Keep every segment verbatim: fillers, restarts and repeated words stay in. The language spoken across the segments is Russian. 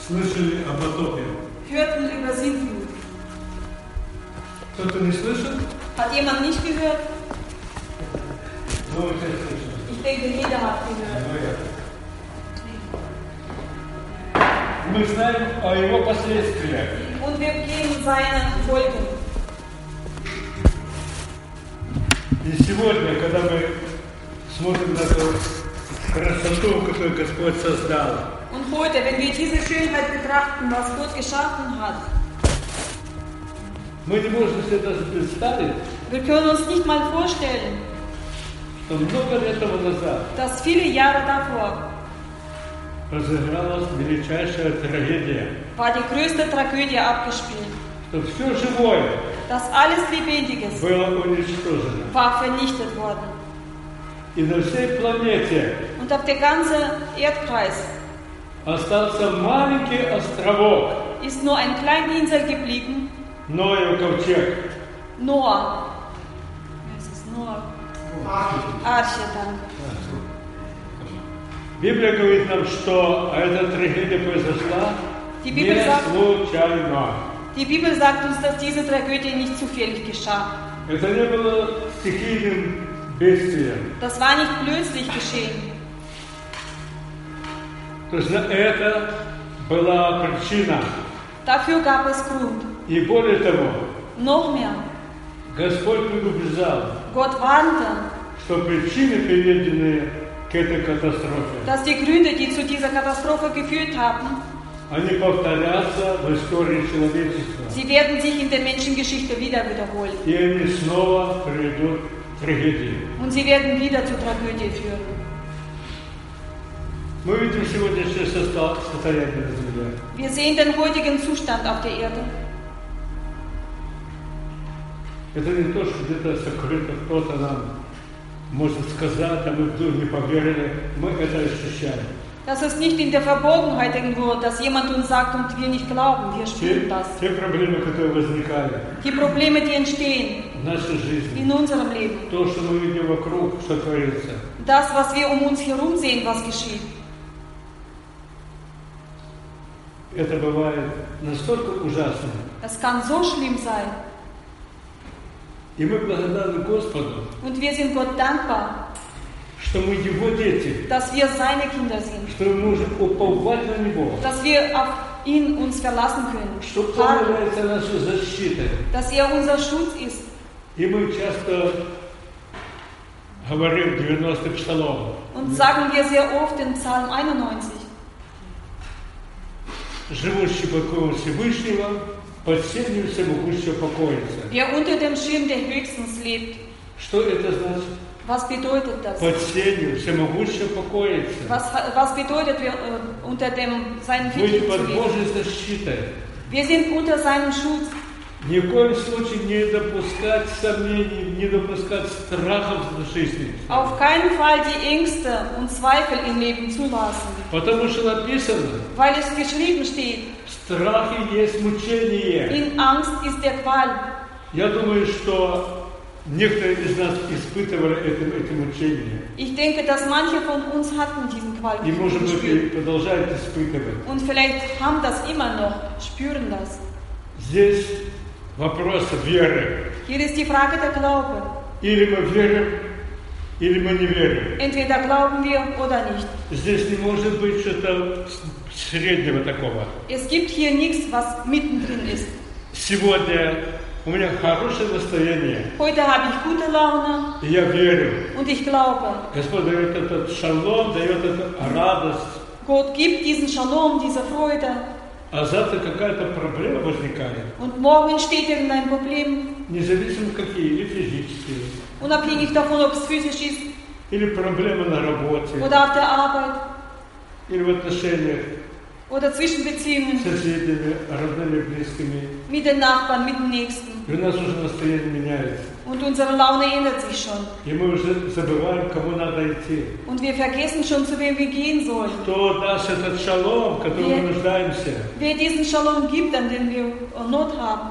слышали о потопе? Hörten über Sintflut. Кто-то не слышал? Hat jemand nicht gehört? Ну, это слышал. Ich denke, jeder hat gehört. Ну, я. Мы знаем о его последствиях. Und wir kennen seine Folgen. И сегодня, когда мы смотрим на эту красоту, которую Господь создал, Und heute, wenn wir diese Schönheit betrachten, was Gott geschaffen hat, мы не можем себе даже представить, wir können uns nicht mal vorstellen, что много лет тому назад dass viele Jahre davor разыгралась величайшая трагедия, war die größte Tragödie abgespielt, что все живое dass alles Lebendiges было уничтожено. war vernichtet worden. И на всей планете Und auf der ganzen Erdkreis остался маленький островок, ist nur ein kleiner Insel geblieben, Ноев ковчег. Noah. Es ist Noah. Arche, danke. Библия говорит нам, что эта трагедия произошла Die не Bibel sagt, случайно. die Bibel sagt uns, dass diese Tragödie nicht zufällig geschah. Это не было стихийным бедствием. Das war nicht plötzlich geschehen. То есть это была причина. Dafür gab es Grund. И более того, Noch mehr. Господь предупреждал, Gott warnte, что причины, приведенные к этой катастрофе, dass die Gründe, die zu dieser Katastrophe geführt haben, они повторятся в истории человечества. sie werden sich in der Menschengeschichte wieder wiederholen. И они снова приведут к трагедии. Und sie werden wieder zur Tragödie führen. Мы видим сегодняшнее состояние на земле. Wir sehen den heutigen Zustand auf der Erde. Это не то, что где-то сокрыто, кто-то нам может сказать, а мы вдруг не поверили. Мы это ощущаем. Das ist nicht in der Verborgenheit irgendwo, dass jemand uns sagt und wir nicht glauben. Wir spüren das. Те проблемы, которые возникали Die Probleme, die entstehen в нашей жизни, in unserem Leben. то, что мы видим вокруг, что творится, Das, was wir um uns herum sehen, was geschieht. это бывает настолько ужасно. Das kann so schlimm sein. И мы благодарны Господу, Und wir sind Gott dankbar, что мы Его дети, dass wir seine Kinder sind. что мы можем уповать на Него, Dass wir auf ihn uns verlassen können. что Он является нашей защитой. Dass er unser Schutz ist. И мы часто говорим девяностый псалом. Und sagen wir sehr oft in Psalm einundneunzig. Живущий под кровом Всевышнего, под сенью всемогущего покоится. Wer unter dem Schirm der Höchstens lebt. Что это значит? Was bedeutet das? Под сенью всемогущего покоится. Was, was bedeutet wir äh, unter dem seinen Быть Fittichen zu под leben? Божьей защитой. Wir sind unter seinem Schutz. Ни в коем случае не допускать сомнений, не допускать страхов в жизни. Auf keinen Fall die Ängste und Zweifel im Leben zulassen. Потому что написано, Weil es geschrieben steht, в страхе есть мучение. in Angst ist der Qual. Я думаю, что некоторые из нас испытывали это, это мучение. Ich denke, dass manche von uns hatten diesen Qual И, может быть, и gespürt. продолжают испытывать. Und vielleicht haben das immer noch, spüren das. Здесь вопрос веры. Hier ist die Frage der Glaube. Или мы верим, или мы не верим. Entweder glauben wir oder nicht. Здесь не может быть что-то среднего такого. Es gibt hier nichts, was mittendrin ist. Сегодня у меня хорошее настроение. Heute habe ich gute Laune И я верю. und ich glaube, Господь дает этот шалом, дает эту радость. Gott gibt diesen Shalom, diese Freude. А завтра какая-то проблема возникает. Und morgen entsteht irgendein Problem, Независимо какие, или физические, unabhängig davon, ob es physisch ist или проблемы на работе, oder auf der Arbeit или в отношениях oder zwischen Beziehungen с соседями, родными, близкими. mit den Nachbarn, mit den Nächsten. И у нас уже настроение меняется. Und unsere Laune ändert sich schon. И мы уже забываем, к кому надо идти. Und wir vergessen schon, zu wem wir gehen sollen. Кто даст этот шалом, в котором мы нуждаемся? Wer diesen Shalom gibt, an den wir Not haben.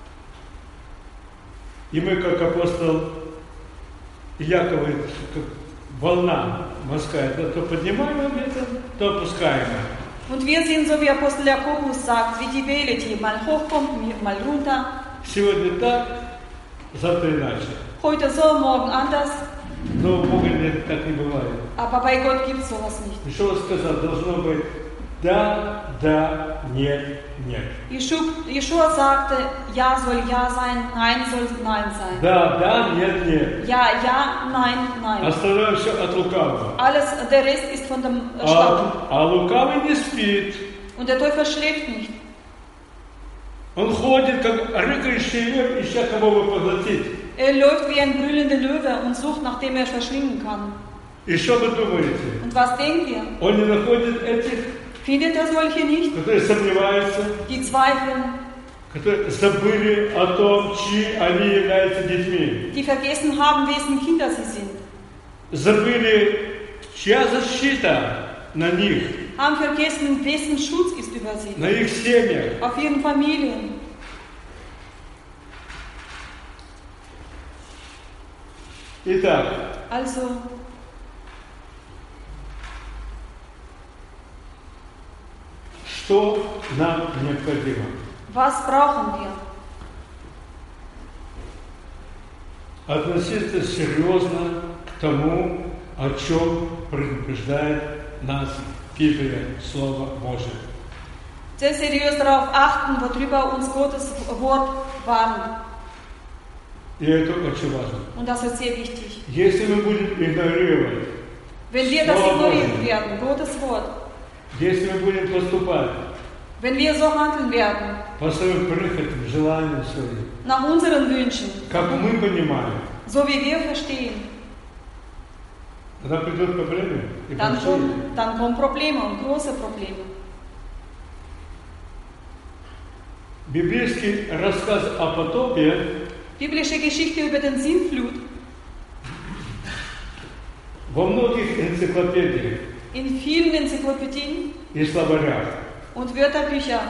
И мы, как апостол Яков, как волна морская, то, то поднимаем ветер, то опускаем. Und wir sind, so wie Apostel Jakobus sagt, wie die Welle, die mal hochkommt, mal runter. Сегодня так, завтра иначе. Heute so, morgen anders. Но у Бога нет, так не бывает. Aber bei Gott gibt es sowas nicht. Ишуа сказал, должно быть да, да, нет, нет. Jeschua sagte, ja soll ja sein, nein soll nein sein. Да, да, нет, нет. Ja, ja, nein, nein. Остальное все от лукавого. Alles, der Rest ist von dem А, Schlauen. а лукавый не спит. Und der Teufel schläft nicht. Он ходит, как рыкающий лев, ища кого бы поглотить. Er läuft wie ein brüllender Löwe und sucht, nach dem er verschlingen kann. И что вы думаете? Und was denkt ihr? Он не находит этих, Findet er solche nicht? которые сомневаются, Die zweifeln, которые забыли о том, чьи они являются детьми. die vergessen haben, wessen Kinder sie sind. Забыли, чья защита на них, Haben vergessen, wessen Schutz ist über sie. на их семьях. Auf ihren Familien. Итак, Also, что нам необходимо? was brauchen wir? Относиться серьезно к тому, о чем предупреждает нас Библия, Слово Божие. Sehr seriös darauf achten, worüber uns Gottes Wort warnt. И это очень важно. Und das ist sehr wichtig. Если мы будем игнорировать, Wenn wir das Слово ignorieren Божие, werden, Gottes Wort, если мы будем поступать wenn wir so handeln werden, по своим прихотям, желаниям своим, nach unseren Wünschen, как мы понимаем, so wie wir verstehen, тогда придут проблемы и dann большие. kommen, dann kommen Probleme und große Probleme. Библейский рассказ о потопе Biblische Geschichte über den Sintflut во многих энциклопедиях in vielen Enzyklopädien и словарях und Wörterbüchern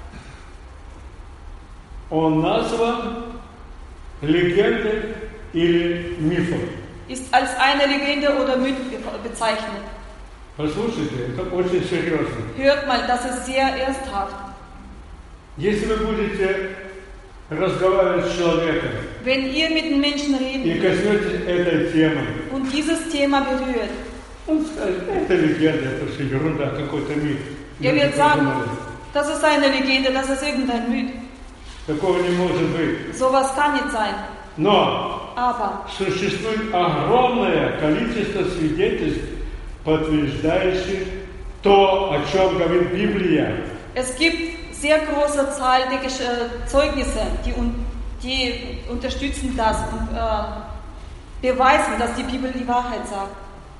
он назван легендой или мифом. ist als eine Legende oder Myth bezeichnet. Послушайте, это очень серьезно. Hört mal, das ist sehr ernsthaft. Если вы будете разговаривать с человеком Wenn ihr mit den Menschen и redet коснетесь этой темы, und dieses Thema berührt, он скажет, это легенда, это все ерунда, какой-то миф. er wird sagen, das ist eine Legende, das ist irgendein Myth. Такого не может быть. Sowas kann nicht sein. Но Aber существует огромное количество свидетельств, подтверждающих то, о чем говорит Библия. es gibt sehr große Zahl der Gesch- äh, Zeugnisse, die, un- die unterstützen das und äh, beweisen, dass die Bibel die Wahrheit sagt.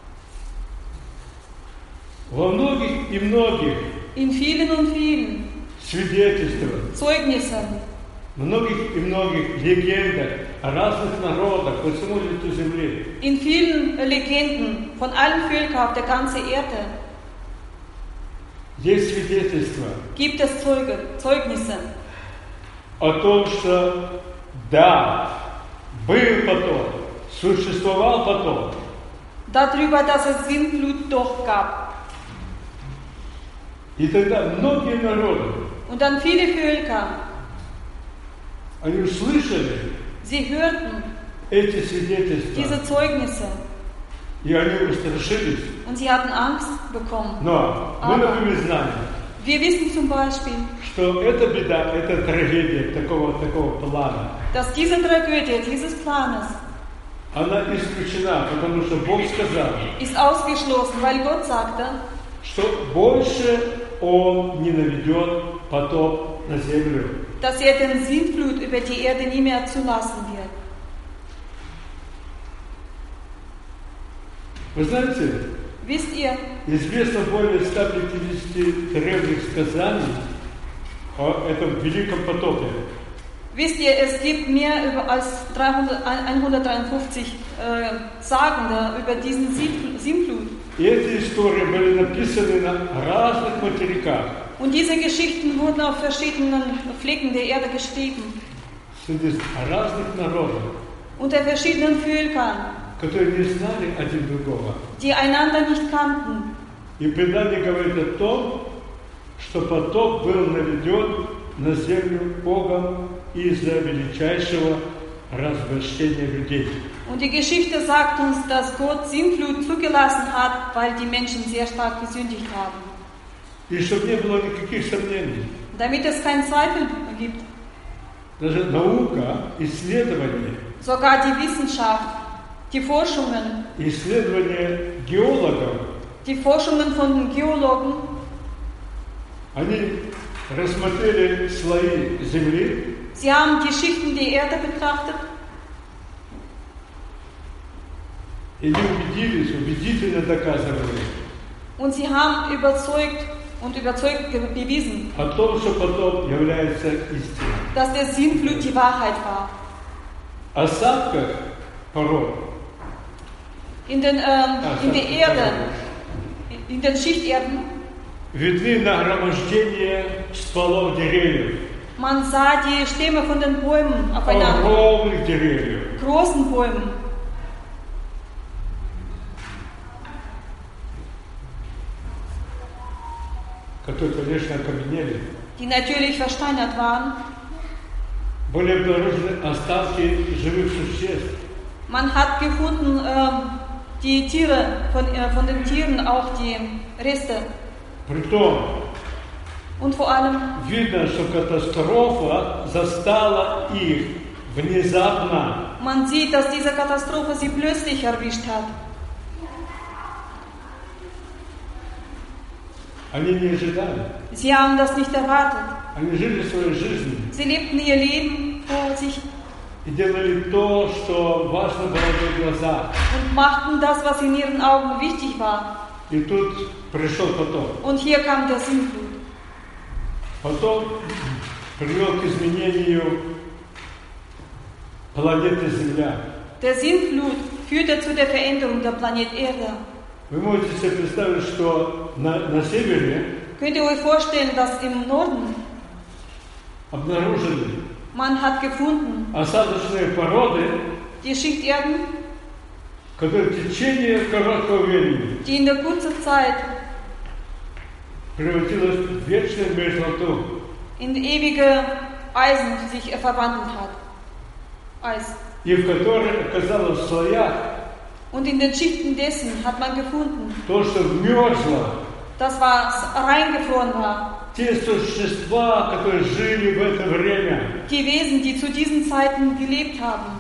Во многих и многих In vielen und vielen свидетельствах, Zeugnissen, многих и многих легендах о разных народах по всему лицу земли in vielen äh, Legenden von allen Völkern auf der ganzen Erde есть свидетельства gibt es Zeuge, Zeugnisse, о том, что да, был потоп, существовал потоп, darüber, dass es Sintflut doch gab. и тогда многие народы, Und dann viele Völker, они услышали sie hörten эти свидетельства, diese Zeugnisse и они устрашились. und sie hatten Angst bekommen. Но мы, Aber- например, знаем, Wir wissen zum Beispiel, что эта беда, эта трагедия такого, такого плана, dass diese Tragödie dieses Planes она исключена, потому что Бог сказал, ist ausgeschlossen, weil Gott sagte, что больше Он не наведет потоп на землю. dass er den Sintflut über die Erde nie mehr zulassen wird. Вы знаете, Wisst ihr, известно более ста пятидесяти древних сказаний о этом великом потопе. wisst ihr, es gibt mehr über als dreihundert, hundertdreiundfünfzig äh, Sagende über diesen Sintfl- Sintflut. И эти истории были написаны на разных материках. Und diese Geschichten wurden auf verschiedenen Flecken der Erde geschrieben, Среди разных народов, unter verschiedenen Völkern, которые не знали один другого. die einander nicht kannten. И предание говорит о том, что потоп был наведен на землю Богом из-за величайшего развращения людей. Und die Geschichte sagt uns, dass Gott Sintflut zugelassen hat, weil die Menschen sehr stark gesündigt haben. И чтобы не было никаких сомнений. Damit es keinen Zweifel gibt. Даже наука, исследования, sogar die Wissenschaft, die Forschungen, исследования геологов, die Forschungen von den Geologen, они рассмотрели слои земли. Sie haben die Schichten der Erde betrachtet. И не убедились, убедительно доказывали. Und sie haben überzeugt und überzeugt bewiesen, о том, что потоп является истиной. dass der Sintflut die Wahrheit war. Осадках пород. In, den, ähm, in der Erde, in den Schichterden, видны нагромождение стволов деревьев. Man sah die Stämme von den Bäumen aufeinander. Огромных деревьев. Großen Bäumen. которые, конечно, окаменели. Die natürlich versteinert waren. Были обнаружены остатки живых существ. Man hat gefunden, ähm, die Tiere, von, äh, von den Tieren auch die Reste. Притом, Und vor allem видно, что катастрофа застала их внезапно. Man sieht, dass diese Katastrophe sie plötzlich erwischt hat. Они не ожидали. Sie haben das nicht erwartet. Они жили своей жизнью. Sie lebten ihr Leben vor sich И делали то, что важно было в их глазах. und machten das, was in ihren Augen wichtig war. И тут пришел потоп. Und hier kam der Sintflut. Потоп привел к изменению планеты Земля. Der Sintflut führte zu der Veränderung der Planet Erde. Вы можете себе представить, что на, на севере Könnt ihr euch vorstellen, dass im Norden обнаружили man hat gefunden, осадочные породы, die Schichterden, которые в течение короткого времени die in der kurzen Zeit превратилась в вечную мерзлоту. in ewige Eisen sich verwandelt hat. Eis. И в которой оказалось в слоях Und in den Schichten dessen hat man gefunden, то, что вмерзло. das was reingefroren war. Те существа, которые жили в это время. Die Wesen, die zu diesen Zeiten gelebt haben.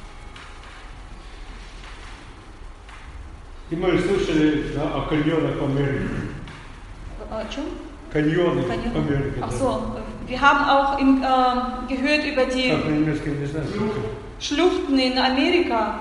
И мы слышали да, о каньонах Америки. О чем? Каньоны Kanyon. Америки. Ach so, wir haben auch im, ähm, gehört über die Как на немецком, не знаю. Schluchten in Amerika.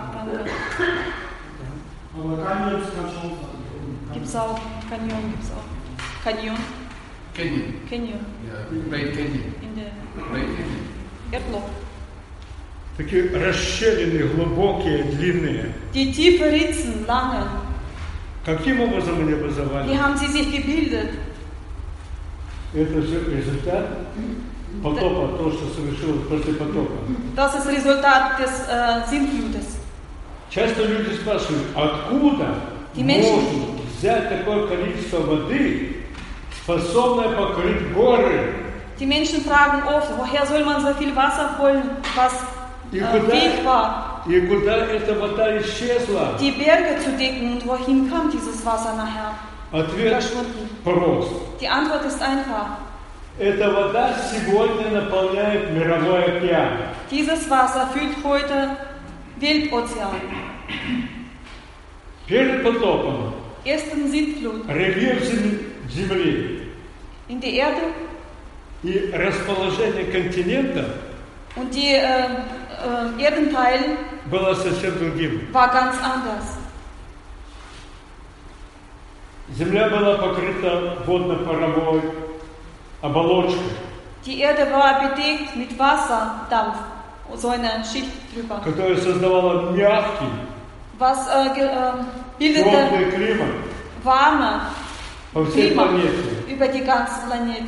Gibt's auch. Canyon gibt's auch. Canyon. Canyon. Canyon. Yeah, Great Canyon. In der Great Canyon. Erdloch. Такие расщелины глубокие, длинные. Die tiefe Ritzen, lange. Каким образом они Wie образовались? haben sie sich gebildet? Это же результат потопа, то, что совершилось после потопа. Das ist Resultat des äh, Sintflutes. Часто люди спрашивают, откуда Die Menschen- можно взять такое количество воды, способное покрыть горы? Die Menschen fragen oft, woher soll man so viel Wasser holen, was И äh, куда, fähig war, и куда эта вода исчезла? die Berge zu decken und wohin kam dieses Wasser nachher? Ответ Verschwunden. прост. Die Antwort ist einfach. Эта вода сегодня наполняет мировой океан. Dieses Wasser füllt heute Weltozean. Перед потопом Ersten Sintflut рельеф зем- Земли in der Erde и расположение континента und die äh, äh, Erdenteil было совсем другим. war ganz anders. Земля была покрыта водно-паровой оболочкой, Die Erde war bedeckt mit Wasserdampf, so eine Schicht drüber, которая создавала мягкий, was äh, ge, äh, bildete теплый климат warme по всей Klima планете. über die ganze Planet.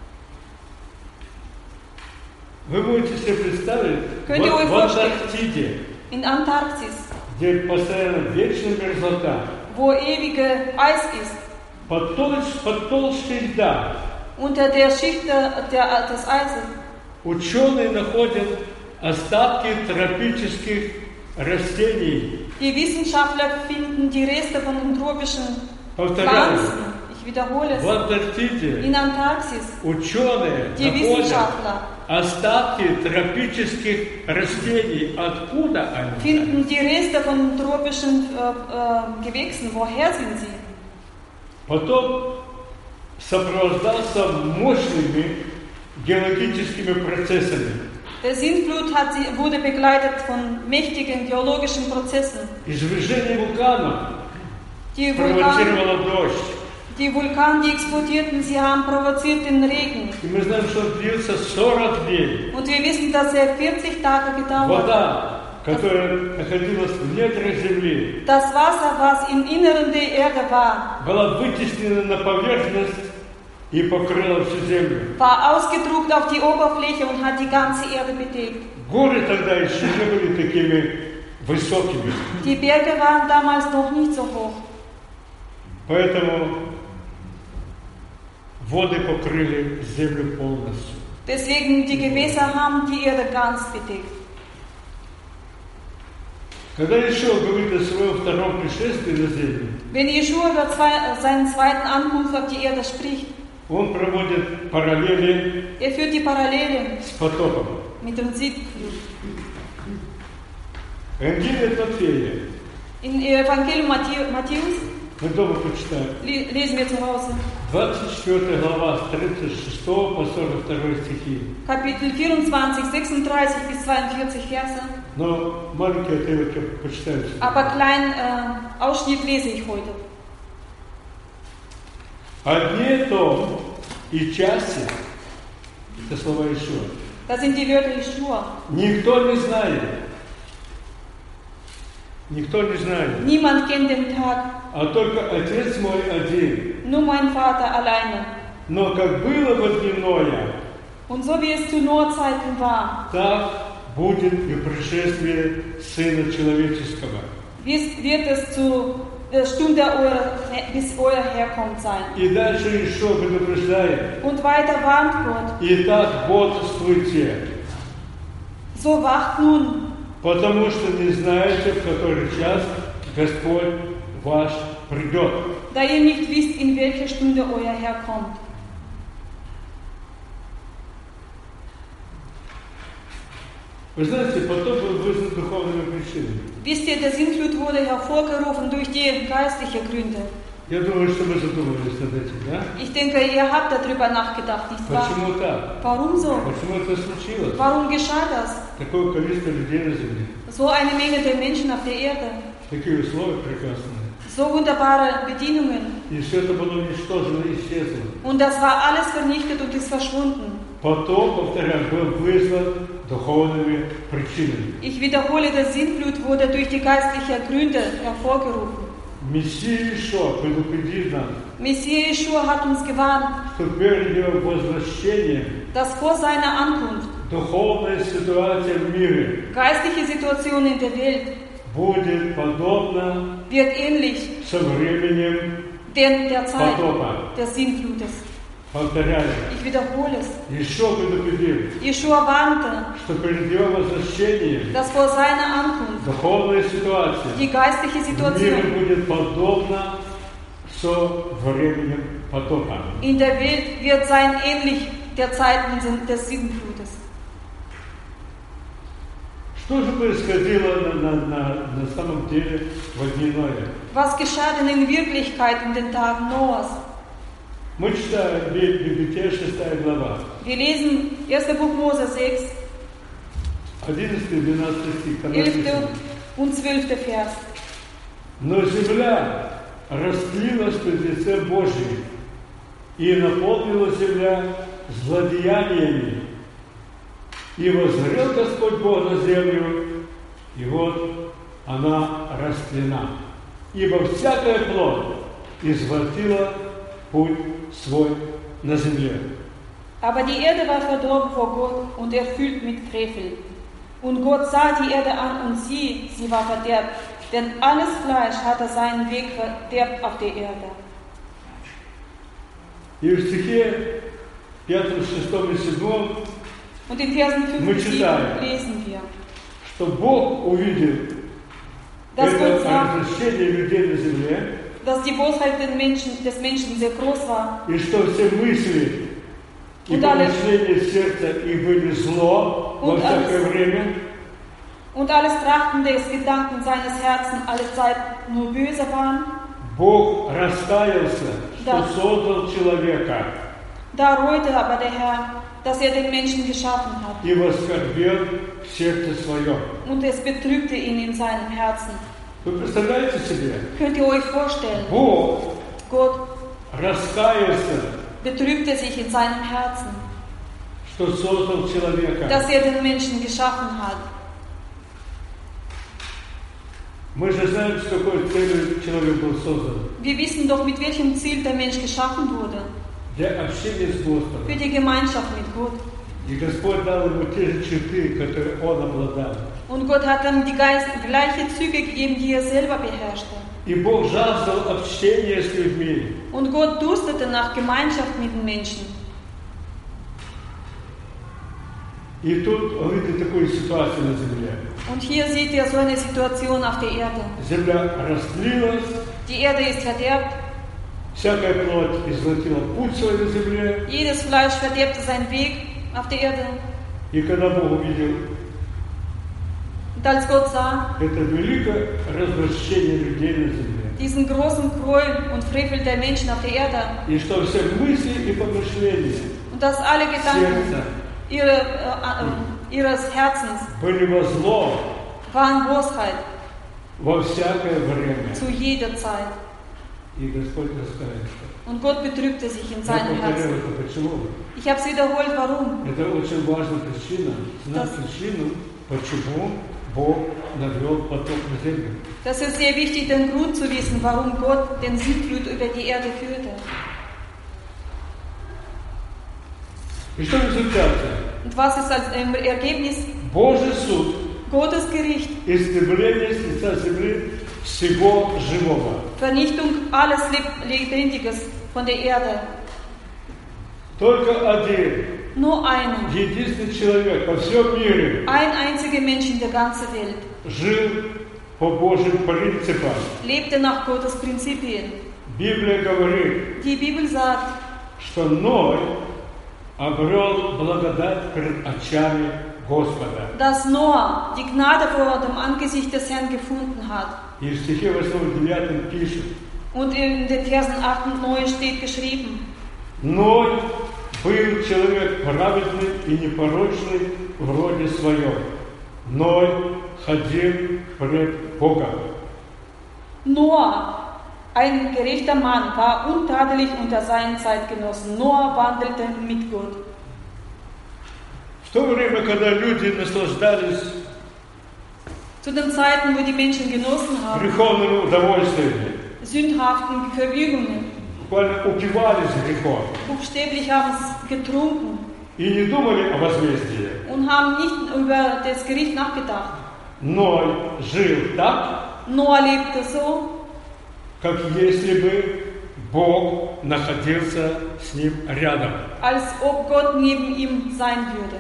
Вы можете себе представить, Könnt ihr вот euch в vorstellen? Антарктиде, In Antarktis, где постоянно вечная мерзлота, wo ewige Eis ist, под, толщ, под толщей льда Unter der Schicht der, der, des Eises. Ученые находят остатки тропических растений. Die Wissenschaftler finden die Reste von den tropischen Повторяю, Pflanzen. Ich wiederhole es. в Антарктиде In Antarktis. ученые Die находят Wissenschaftler остатки тропических растений. Откуда они? finden die Reste von tropischen äh, äh, Gewächsen. Woher sind sie? Потом сопровождался мощными геологическими процессами. Der Sintflut hat sie, wurde begleitet von mächtigen geologischen Prozessen. Извержение вулканов Die Vulkan, провоцировало дождь. die Vulkane, die explodierten, sie haben provoziert den Regen. И мы знаем, что он длился сорок дней. Und wir wissen, dass er vierzig Tage gedauert hat. Вода, которая находилась в недрах земли, Das Wasser, was im Inneren der Erde war, была вытеснена на поверхность и покрыла всю землю. war ausgedruckt auf die Oberfläche und hat die ganze Erde bedeckt. Горы тогда еще не были такими высокими. Die Berge waren damals noch nicht so hoch. Поэтому воды покрыли землю полностью. Deswegen die Gewässer haben die Erde ganz bedeckt. Когда Иешуа говорит о своем втором пришествии на землю, Wenn Jeschua über zwei, seinen zweiten Ankunft auf die Erde spricht, он проводит параллели er führt die Parallele с потопом. mit dem Sintflut. Евангелие от Матфея. In Evangelium Matthä- Matthäus Мы дома почитаем. le- lesen wir zu Hause. двадцать четвёртая глава, с тридцать шестого по сорок второй стихи. Kapitel vierundzwanzig, sechsunddreißig bis zweiundvierzig Verse. Но маленький отрывок я почитаю. Aber kleinen äh, Ausschnitt lese ich heute. О дне том и часе, это слова Иешуа, Das sind die Wörter Jeschua. никто не знает. Никто не знает. Niemand kennt den Tag, А только Отец мой один. nur mein Vater alleine. Но как было во дни Ноя, Und so wie es zu Noahzeiten war, так будет и пришествие Сына Человеческого. wird wird es zu der Stunde eurer, bis euer Herkommt sein. И дальше Иешуа предупреждает. Und weiter warnt Gott, Итак, бодрствуйте, so wacht nun, потому что не знаете, в который час Господь ваш придет. da ihr nicht wisst, in welcher Stunde euer Herr kommt. Вы знаете, потоп был вызван духовными причинами. Wisst ihr, der Sintflut wurde hervorgerufen durch die geistlichen Gründe. Я думаю, что мы задумывались над этим, да? Ich denke, ihr habt darüber nachgedacht, nicht wahr? Почему так? Warum so? Почему это случилось? Warum geschah das? Такое количество людей на земле. So eine Menge der Menschen auf der Erde. Такие условия прекрасные. So wunderbare Bedingungen. И все это было уничтожено и исчезло. Und das war alles vernichtet und ist verschwunden. Потоп, повторяю, был вызван духовными причинами. Ich wiederhole, der Sintflut wurde durch die geistlichen Gründe hervorgerufen. Мессия Иешуа предупредит нас, Messias Jeschua hat uns gewarnt, что перед его возвращением dass vor seiner Ankunft духовная ситуация в мире geistliche Situation in der Welt будет подобна wird ähnlich со временем der, der Zeit потопа. des Sintflutes. Повторяю, Ich wiederhole es. Иешуа предупредил, Jeschua warnte, что перед его возвращением dass vor seiner Ankunft духовная ситуация die geistliche в мире Situation будет подобна со временем потопа. in der Welt wird sein ähnlich der Zeiten des Sintflutes. Что же происходило на, на, на, на самом деле в дни Ноя? Was geschah denn in Wirklichkeit in den Tagen Noahs? Мы читаем Бытие шестая глава, Wir lesen erstes Buch Mose sechs, одиннадцатый-двенадцатый стих. Там elfter написано: und zwölfter Vers. Но земля растлилась пред лицем Божьим, и наполнила земля злодеяниями. И воззрел Господь Бог на землю, и вот она растлена. Ибо всякая плоть извратила путь свой на земле. Aber die Erde war verdorben vor Gott und erfüllt mit Frevel. Und Gott sah die Erde an und sieh, sie war verderbt, denn alles Fleisch hatte seinen Weg verderbt auf der Erde. И в стихе пятом, шестом и седьмом, Und in Versen fünf Мы bis sieben читаем. lesen wir, что Бог увидел dass Gott это sagt, разрушение людей на земле, dass die Bosheit den Menschen, des Menschen sehr groß war и что все мысли и Und alle- помышления сердца их были зло во Und всякое alles- время, und alles Trachten des Gedanken seines Herzens alle Zeit nur böse waren. Бог раскаялся, что Да. создал человека Da reute aber der Herr, dass er den Menschen geschaffen hat. и воскорбел в сердце своем. Und es betrübte ihn in seinem Herzen. Вы представляете себе? Könnt ihr euch vorstellen, Бог Gott раскаялся, betrübte sich in seinem Herzen, что создал человека. dass er den Menschen geschaffen hat. Мы же знаем, с какой целью человек был создан. Wir wissen doch, mit welchem Ziel der Mensch geschaffen wurde. Для общения с Господом. Für die Gemeinschaft mit Gott. И Господь дал ему те же черты, которые он обладал. Und Gott hat ihm die Geist, gleiche Züge gegeben, die er selber beherrschte. И Бог жаждал общения с людьми. Und Gott durstete nach Gemeinschaft mit den Menschen. И тут он видит такую ситуацию на земле. Und hier sieht er so eine Situation auf der Erde. Земля растлилась, Die Erde ist verderbt, всякая плоть извратила путь свой на земле. jedes Fleisch verderbte seinen Weg auf der Erde. И когда Бог увидел Und als Gott sah это великое развращение людей на земле, diesen großen Gräuel und Frevel der Menschen auf der Erde и что все мысли и помышления und dass alle Gedanken сердца ihre, äh, äh, ihres Herzens были во зло waren Bosheit во всякое время. zu jeder Zeit. И Господь раскаялся. Und Gott betrübte sich in Я seinem повторяю Herzen. это. Почему? Ich habe es wiederholt, warum? Это очень важная причина, знать Das- причину, почему Бог навел потоп на землю. Das ist sehr wichtig, den Grund zu wissen, warum Gott den Sintflut über die Erde führte. И что в результате? Und was ist als ähm, Ergebnis? Божий суд, Gottes Gericht, истребление с лица земли всего живого. Vernichtung alles Leb- Lebendiges von der Erde. Только один, Nur einer, единственный человек во всем мире ein einziger Mensch in der ganzen Welt жил по Божьим принципам. lebte nach Gottes Prinzipien. Библия говорит, Die Bibel sagt, что Ной обрел благодать перед очами Господа. dass Noah die Gnade vor dem Angesicht des Herrn gefunden hat. И в стихе восьмом-девятом пишет, Und in den Versen acht und neun steht geschrieben, Ной был человек праведный и непорочный в роде своем. Ной ходил пред Богом. Noah, ein gerechter Mann, war untadelig unter seinen Zeitgenossen. Noah wandelte mit Gott. В то время, когда люди наслаждались Zu den Zeiten, wo die Menschen genossen haben, греховными удовольствиями, sündhaften Vergnügungen, буквально упивались грехом buchstäblich haben es getrunken и не думали о возмездии, und haben nicht über das Gericht nachgedacht. Ной жил так, Noah lebte so, как если бы Бог находился с ним рядом. als ob Gott neben ihm sein würde.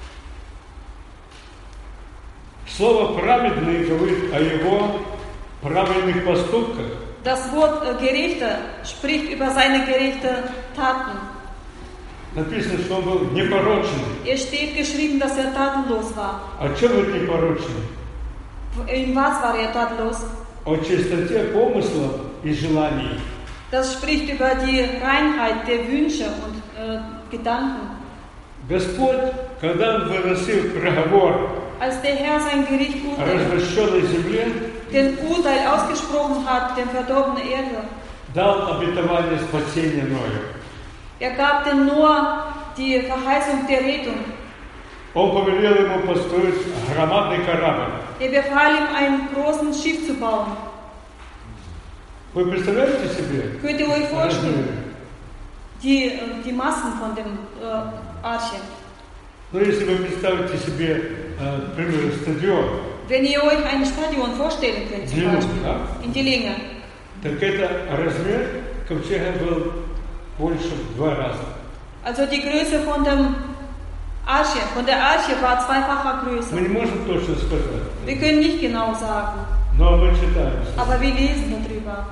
Слово «праведный» говорит о его правильных поступках. Das Wort äh, Gerechter spricht über seine gerechten Taten. Написано, что он был непорочный. Es steht geschrieben, dass er tatenlos war. О чем это непорочный? In was war er tatenlos? О чистоте помыслов и желаний. Das spricht über die Reinheit der Wünsche und äh, Gedanken. Господь, когда Он выносил приговор Als der Herr sein Gericht о urteilte, развращенной земле, den Urteil ausgesprochen hat, den verdorbenen Erde, дал обетование спасения Ною. er gab dem Noah die Verheißung der Rettung. Он повелел ему построить громадный корабль. Er befahl ihm, ein großes Schiff zu bauen. Вы представляете себе? Könnt ihr euch vorstellen, размеры? die, äh, die Massen von dem äh, Arche? Ну, если вы представите себе, э, к примеру, стадион, Wenn ihr euch ein Stadion vorstellen könnt, zum длину, Beispiel, да? in die Länge, Так это размер ковчега был больше в два раза. Also die Größe von dem Arche, von der Arche war zweifacher Мы Größe. не можем точно сказать, Wir können nicht genau sagen, но мы читаем. aber wir lesen darüber.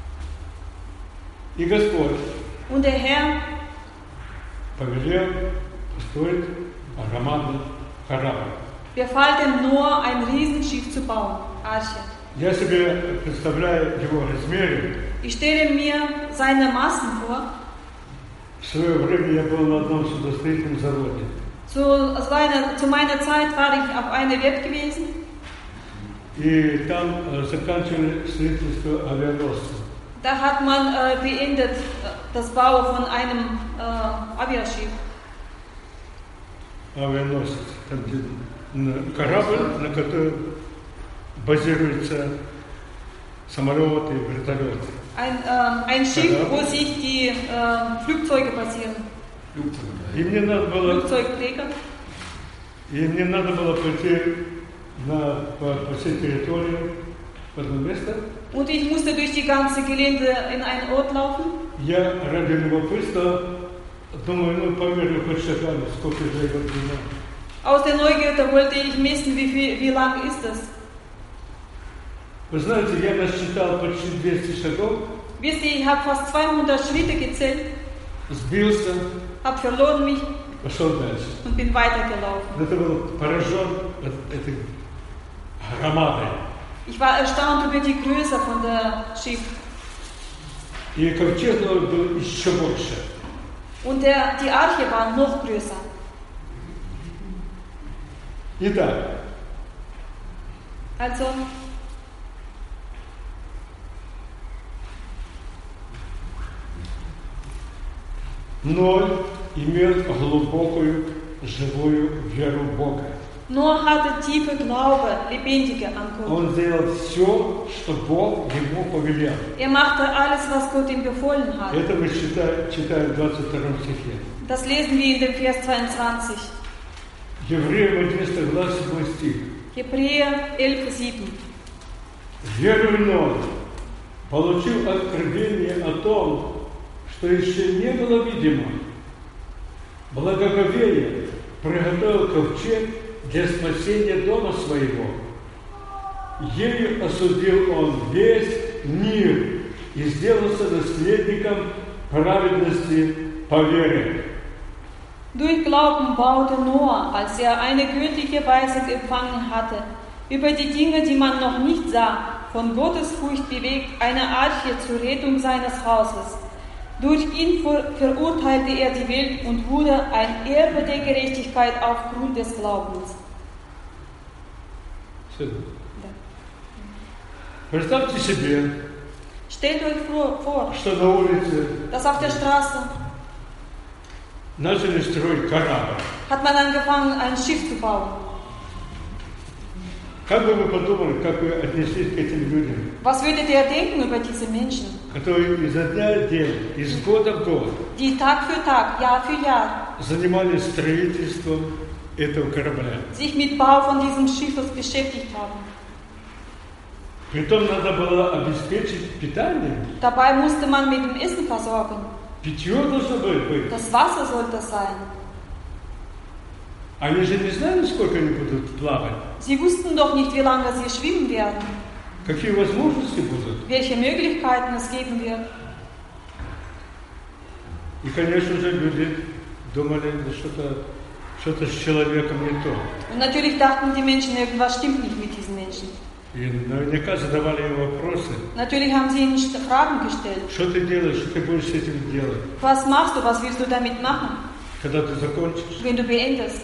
И Господь Und der Herr повелел построить громадный корабль. befahl dem Noah, ein Riesenschiff zu bauen, Arche. Я себе представляю его размеры. Ich stelle mir seine Massen vor. В свое время я был на одном судостроительном заводе. Zu, es war eine, zu meiner Zeit war ich auf einer Werft gewesen. И там э, заканчивали строительство авианосца. Da hat man äh, beendet äh, das Bau von einem äh, Aviaschiff. Авианосец. Там, где н- корабль, на котором базируются самолеты и вертолеты. Ein, äh, ein Schiff, wo sich die äh, Flugzeuge basieren. И мне надо было, Flugzeugträger. и мне надо было пойти на, по, по всей территории в одно место. Und ich musste durch die ganze Gelände in einen Ort laufen. Я ради любопытства думаю, ну, померю хоть шагами, сколько же его длина. Aus der Neugierde wollte ich messen, wie, viel, wie lang ist es. Вы знаете, я насчитал почти двести шагов, Wisst ihr, ich habe fast zweihundert Schritte gezählt, сбился, habe verloren mich пошел дальше. und bin weitergelaufen. Это был поражен от этой громадой. Ich war erstaunt über die Größe von der Schiff. И ковчег был еще больше. Und der, die Arche war noch größer. Итак, Also, Ной имел глубокую живую веру в Бога. Noah hatte tiefe Glaube, lebendige an Gott. Он сделал все, что Бог ему повелел. Er machte alles, was Gott ihm befohlen hat. Это мы читаем, читаем в двадцать втором стихе. Das lesen wir in dem Vers zweiundzwanzig. Евреям одиннадцатый глава седьмой стих. Hebräer elf, sieben. Веруя Ной получил откровение о том, что еще не было видимо. Благоговея приготовил ковчег для спасения дома своего. Ею осудил он весь мир и сделался наследником праведности по вере. Durch Glauben baute Noah, als er eine göttliche Weisung empfangen hatte, über die Dinge, die man noch nicht sah, von Gottes Furcht bewegt, eine Arche zur Rettung seines Hauses. Durch ihn ver- verurteilte er die Welt und wurde ein Erbe der Gerechtigkeit aufgrund des Glaubens. Представьте себе, Stellt euch vor, vor, что на улице dass auf der Straße начали строить корабль. hat man angefangen, ein Schiff zu bauen. Как бы вы подумали, как вы отнеслись к этим людям, Was würdet ihr denken über diese Menschen, которые изо дня в день, из года в год die Tag für Tag, Jahr für Jahr занимались строительством этого корабля? sich mit Bau von diesem Schiffes beschäftigt haben? Притом надо было обеспечить питание. Dabei musste man mit dem Essen versorgen. Питье должно быть. Das Wasser sollte sein. Они же не знали, сколько они будут плавать, Sie wussten doch nicht, wie lange sie schwimmen werden, какие возможности будут. welche Möglichkeiten es geben wird. И, конечно же, люди думали, да что-то, что-то с человеком не то. Und natürlich dachten die Menschen, irgendwas stimmt nicht mit diesen Menschen. И наверняка задавали им вопросы. Natürlich haben sie ihnen Fragen gestellt. Что ты делаешь, что ты будешь с этим делать, Was machst du, was willst du damit machen, когда ты закончишь? wenn du beendest?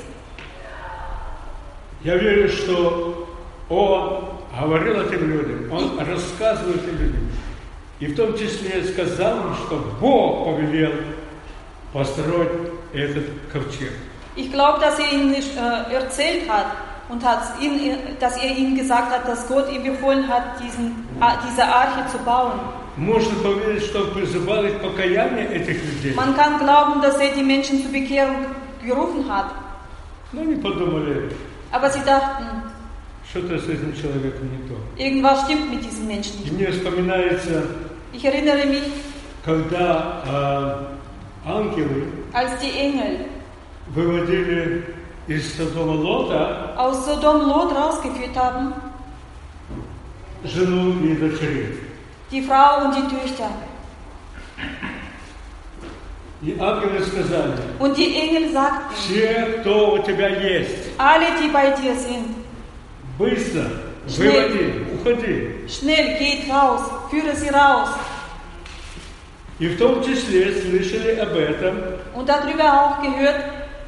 Я верю, что он говорил этим людям, он рассказывал этим людям. И в том числе сказал им, что Бог повелел построить этот ковчег. Ich glaube, dass er ihnen äh, erzählt hat und hat ihn, dass er ihnen gesagt hat, dass Gott ihm befohlen hat, diesen, diese Arche zu bauen. Можно поверить, что он призывал их покаяние этих людей. Man kann glauben, dass er die Menschen zur Bekehrung gerufen hat. Но они подумали, Aber sie dachten, что-то с этим человеком не то. irgendwas stimmt mit diesen Menschen И nicht. мне вспоминается, Ich erinnere mich, когда ангелы als die Engel выводили из Содома Лота aus Sodom Lot rausgeführt haben, жену и дочерей. die Frau und die Töchter. И ангелы сказали: Und die Engel sagten, все, кто у тебя есть, alle, die bei dir sind, быстро Schnell. выводи, уходи. schnell geht raus, führe sie raus. И в том числе слышали об этом Und darüber auch gehört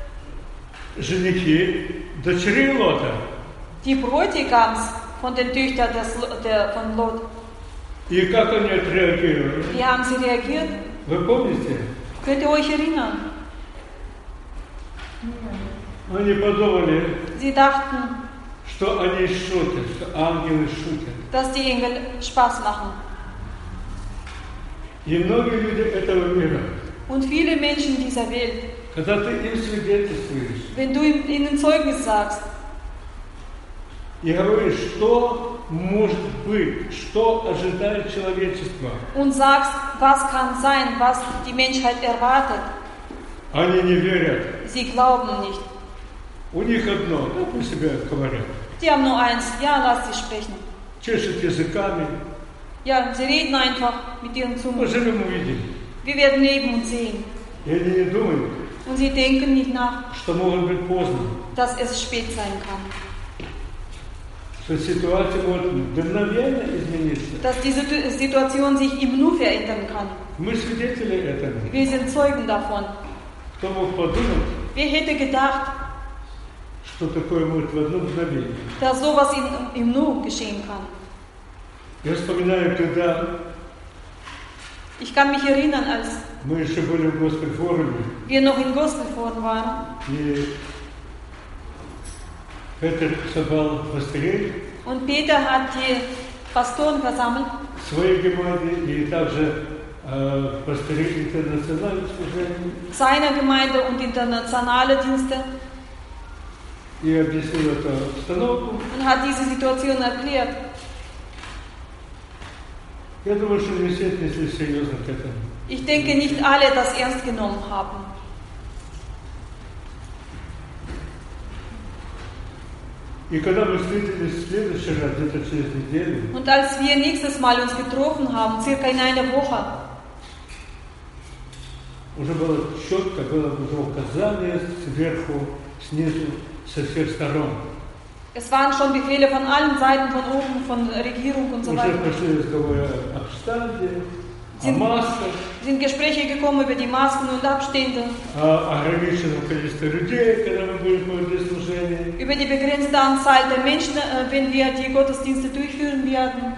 женихи дочерей Лота. die Bräutigams von den Töchtern des, der, von Lot. И как они отреагировали? Wie haben sie reagiert? Вы помните? Könnt ihr euch erinnern? Они подумали, Sie dachten, что они шутят, что ангелы шутят. dass die Engel Spaß machen. И многие люди этого мира, Und viele Menschen dieser Welt, когда ты им свидетельствуешь wenn du ihnen Zeugnis sagst и говоришь, что может быть, что ожидает человечество, und sagst, was kann sein, was die Menschheit erwartet, они не верят. sie glauben nicht. У них одно, да пусть себе говорят. Die haben nur eins, ja, lass sie sprechen. Чешут языками, Ja, sie reden einfach mit ihren Zungen. поживем увидим. Wir werden leben und sehen. И они не думают, Und sie denken nicht nach, что может быть поздно, dass es spät sein kann. что ситуация может мгновенно измениться. Dass diese Situation sich im Nu verändern kann. Мы свидетели этому. Wir sind Zeugen davon. Кто мог подумать, Wer hätte gedacht, что такое может в одно мгновение? dass sowas in, im Nu geschehen kann? Я вспоминаю, когда Ich kann mich erinnern, als мы еще были в госпитале, wir noch in Gospelforen waren и Петр собрал пастырей und Peter hat die Pastoren versammelt, в своей гемаде и также э, пастырей интернациональных служений seiner Gemeinde und internationale Dienste, и объяснил эту обстановку. und hat diese Situation erklärt. Я думаю, что не все отнеслись серьезно к этому. Ich denke, nicht alle das ernst genommen haben. И когда мы встретились в следующий раз, где-то через неделю, Und als wir nächstes Mal uns getroffen haben, circa in einer Woche, уже было четко, было уже указание сверху, снизу, со всех сторон. es waren schon Befehle von allen Seiten, von oben, von Regierung und so Уже weiter. пошли разговоры об штанде, о Sind, масках, sind Gespräche gekommen über die Masken und Abstände, о ограниченном количестве людей, когда мы будем проводить служение. über die begrenzte Anzahl der Menschen, äh, wenn wir die Gottesdienste durchführen werden.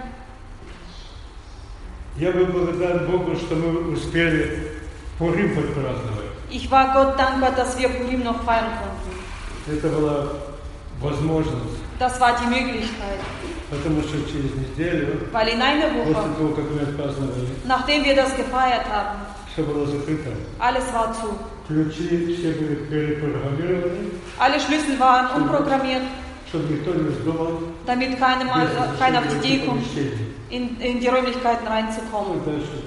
Я был благодарен Богу, что мы успели Пурим праздновать. Ich war Gott dankbar, dass wir Purim noch feiern konnten. Это была возможность, Das war die Möglichkeit, потому что через неделю, weil in einer после Woche, того, как мы отпраздновали, nachdem wir das gefeiert haben, все было закрыто. alles war zu. Ключи все были перепрограммированы, Alle Schlüssel waren umprogrammiert, чтобы никто не вздумал damit keinem, без äh, keiner auf die разрешения Idee kommt, помещения. in, in die Räumlichkeiten reinzukommen. Ну, дальше.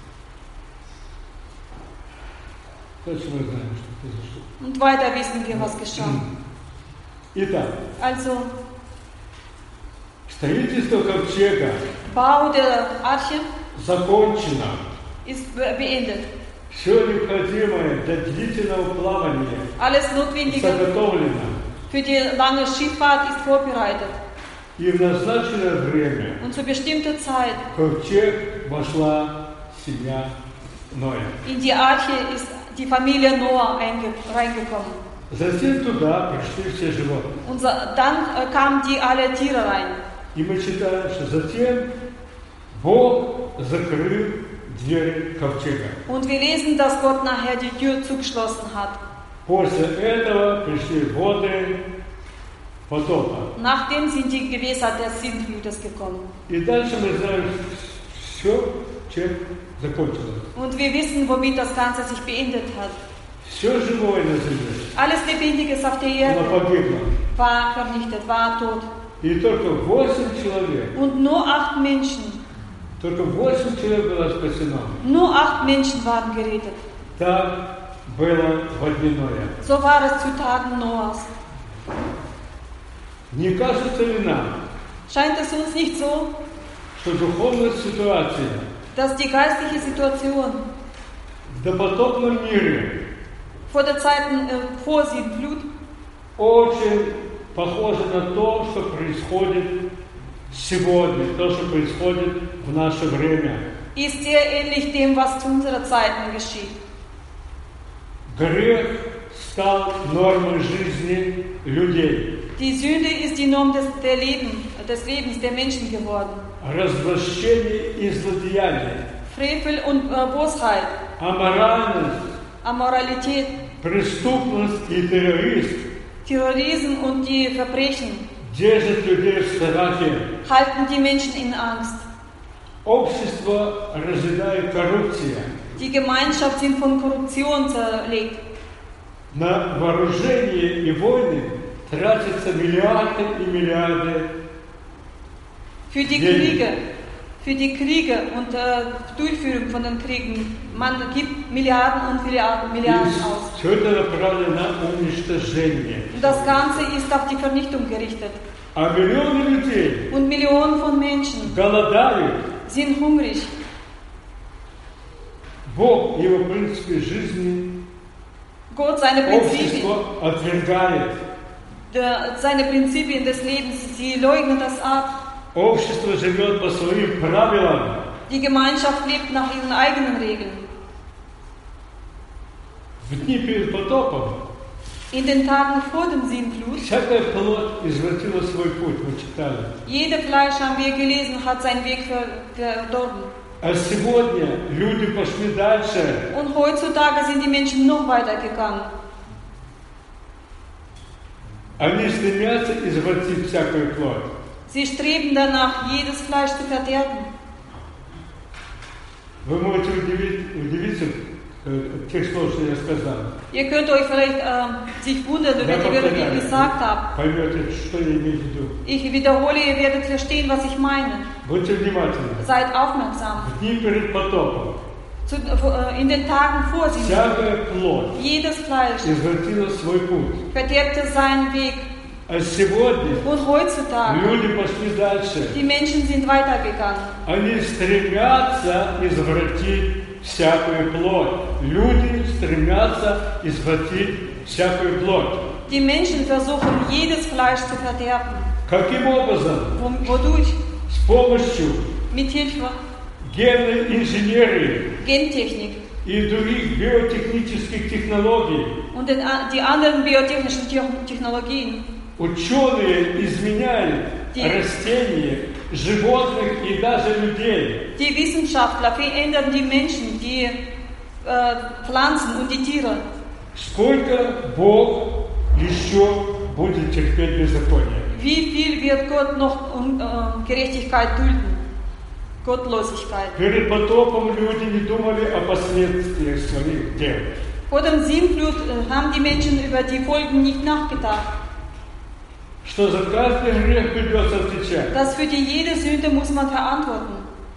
Дальше мы знаем, что произошло. Und weiter wissen wir, was geschah. Итак, Also, строительство ковчега Bau der Arche закончено. ist be- beendet. Все необходимое для длительного плавания Alles Notwendige заготовлено. für die lange Schifffahrt ist vorbereitet. И в назначенное время Und zu bestimmter Zeit в ковчег вошла семья Ноя. in die Arche ist die Familie Noah einge- reingekommen. Затем туда пришли все животные. Und so, dann äh, kamen die alle Tiere rein. И мы читаем, что затем Бог закрыл двери ковчега. Und wir lesen, dass Gott nachher die Tür zugeschlossen hat. После этого пришли воды потопа. Nachdem sind die Gewässer des Sintflutes gekommen. И дальше мы знаем все, чем закончилось. Und wir wissen, womit das Ganze sich beendet hat. Все живое на земле, Alles Lebendiges auf der оно Erde погибло. war vernichtet, war tot. И только восемь человек, Und nur acht Menschen, только восемь человек было спасено. nur acht Menschen waren gerettet. так было в дни Ноя. So war es zu Tagen Noahs. Не кажется ли нам, Scheint es uns nicht so, что духовная ситуация dass die geistliche Situation в допотопном мире vor der Zeiten äh, vor Sintflut очень похожа на то, что происходит сегодня, то, что происходит в наше время? ist sehr ähnlich dem, was zu unserer Zeiten geschieht. Грех стал нормой жизни людей. Die Sünde ist die Norm des, der Leben, des Lebens der Menschen geworden. Развращение и злодеяние, Frevel und äh, Bosheit, аморальность, Amoralität, преступность и терроризм Terrorismus und die Verbrechen держат людей в страхе. halten die Menschen in Angst. Общество разъедает коррупция. Die Gemeinschaft sind von Korruption zerlegt. На вооружение и войны тратятся миллиарды и миллиарды. Für die Денег. Kriege, für die Kriege und äh, Durchführung von den Kriegen, man gibt Milliarden und Milliarden, И Milliarden aus. все это направлено на уничтожение. Und das Ganze ist auf die Vernichtung gerichtet. А миллионы людей Und Millionen von Menschen голодают. sind hungrig. Бог его принципы жизни Gott seine Prinzipien, общество отвергает. der, seine Prinzipien des Lebens, sie leugnen das ab. Общество живет по своим правилам. Die Gemeinschaft lebt nach ihren eigenen Regeln. В дни перед потопом In den Tagen vor dem Sintflut, всякая плоть извратила свой путь, мы читали. jede Fleisch, haben wir gelesen, hat seinen Weg ver- verdorben. А сегодня люди пошли дальше. Und heutzutage sind die Menschen noch weiter gegangen. Они стремятся извратить всякую плоть. Sie streben danach, jedes Fleisch zu verderben. Вы можете удивить, удивиться э, тех слов, что я сказал. Ihr könnt euch vielleicht äh, sich wundern über die Wörter, die ich gesagt habe. Поймете, что я имею в виду. Ich wiederhole, ihr werdet verstehen, was ich meine. Будьте внимательны. Seid aufmerksam. В дни перед потопом Zu, äh, in den Tagen vor Sintflut, всякая плоть jedes Fleisch извратила свой путь. verderbte seinen Weg. А сегодня Und heutzutage, люди пошли дальше. die Menschen sind weitergegangen. Они стремятся извратить всякую плоть. Люди стремятся извратить всякую плоть. Die Menschen versuchen, jedes Fleisch zu verderben. Каким образом? Wo- Wodurch? С помощью Mit Hilfe генной инженерии Gentechnik и других биотехнических технологий. und den, die anderen biotechnischen Te- Technologien. Ученые изменяют Die- растения, животных и даже людей. Die Wissenschaftler verändern die Menschen, die äh, Pflanzen und die Tiere. Сколько Бог еще будет терпеть беззаконие? Wie viel wird Gott noch um, äh, Gerechtigkeit dulden? Gottlosigkeit. Перед потопом люди не думали о последствиях своих дел. Vor dem Sintflut äh, haben die Menschen über die Folgen nicht nachgedacht. Что за каждый грех придется отвечать. Dass für die jede Sünde muss man verantworten.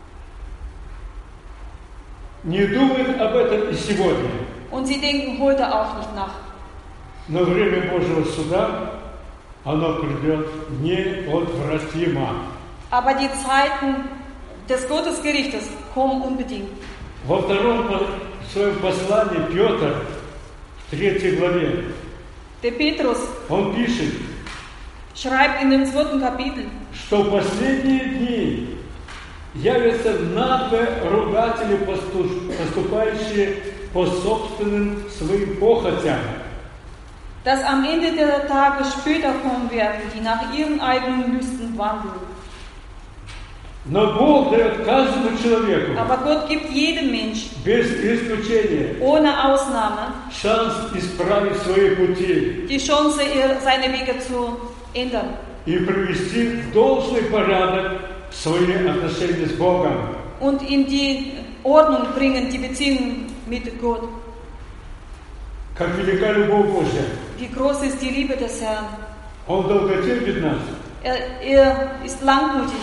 Не думают об этом и сегодня. Und sie denken heute auch nicht nach. Но время Божьего суда, оно придет неотвратимо. Aber die Zeiten des Gottesgerichtes kommen unbedingt. Во втором по- своем послании Петр, в третьей главе, Der Petrus он пишет, schreibt in dem zweiten Kapitel, что в последние дни явятся надвое ругатели, посту- поступающие по собственным своим похотям. dass am Ende der Tage später kommen werden, die nach ihren eigenen Lüsten wandeln. Но Бог дает каждому человеку, Aber Gott gibt jedem Menschen, без исключения, ohne Ausnahme, шанс исправить свои пути die Chance, ihr- seine Wege zu ändern и привести в должный порядок свои отношения с Богом. und in die Ordnung bringen, die Beziehung mit Gott. Как велика любовь Божья. Wie groß ist die Liebe des Herrn. Он долготерпит нас, Er, er ist langmutig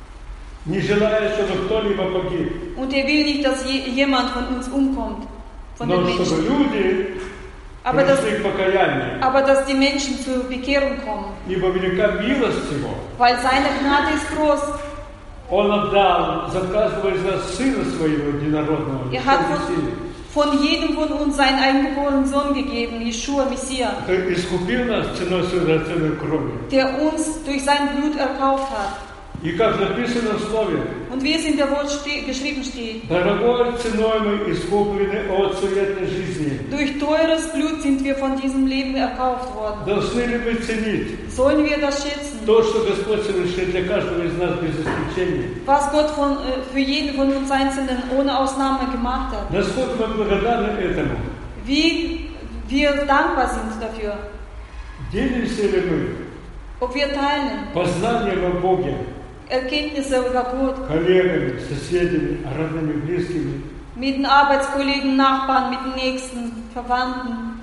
не желая, чтобы кто-либо погиб. und er will nicht, dass je, jemand von uns umkommt, von Но den чтобы Menschen. люди Aber dass, пришли к покаянию, aber dass die Menschen zur Bekehrung kommen, ибо велика милость Его. weil seine Gnade ist groß. Он отдал за каждого из нас Сына Своего Единородного, Er hat Иисуса Мессию. von jedem von uns seinen eingeborenen Sohn gegeben, Jeshua Messias, Который искупил нас ценой Своей драгоценной крови. der uns durch sein Blut erkauft hat. И как написано в Слове, Und wie es in der Wort ste geschrieben steht, дорогой ценой мы искуплены от суетной жизни. durch teures Blut sind wir von diesem Leben erkauft worden. Должны ли мы ценить Sollen wir das schätzen? то, что Господь совершил для каждого из нас без исключения? Was Gott von, äh, für jeden von uns Einzelnen ohne Ausnahme gemacht hat. Насколько мы благодарны этому? Wie wir dankbar sind dafür. Делимся ли мы Ob wir teilen познанием о Боге Erkenntnisse über Gott коллегами, соседями, родными, близкими? mit den Arbeitskollegen, Nachbarn, mit den Nächsten, Verwandten.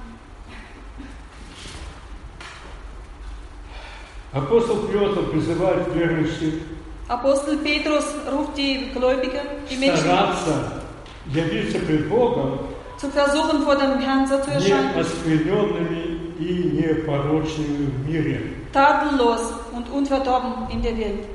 Апостол Петр призывает верующих Apostel Petrus ruft die Gläubigen, die Menschen, стараться явиться пред Богом zu versuchen, vor dem Herrn so zu erscheinen, неоскверненными и непорочными в мире. tadellos und unverdorben in der Welt.